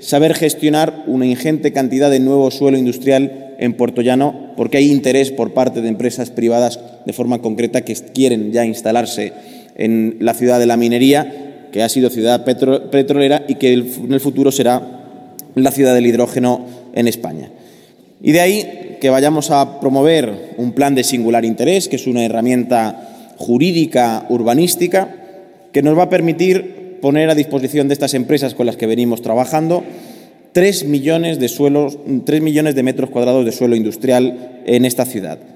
saber gestionar una ingente cantidad de nuevo suelo industrial en Puerto Llano, porque hay interés por parte de empresas privadas de forma concreta que quieren ya instalarse en la ciudad de la minería, que ha sido ciudad petrolera y que en el futuro será la ciudad del hidrógeno en España. Y de ahí que vayamos a promover un plan de singular interés, que es una herramienta jurídica urbanística que nos va a permitir poner a disposición de estas empresas con las que venimos trabajando 3 millones de metros cuadrados de suelo industrial en esta ciudad.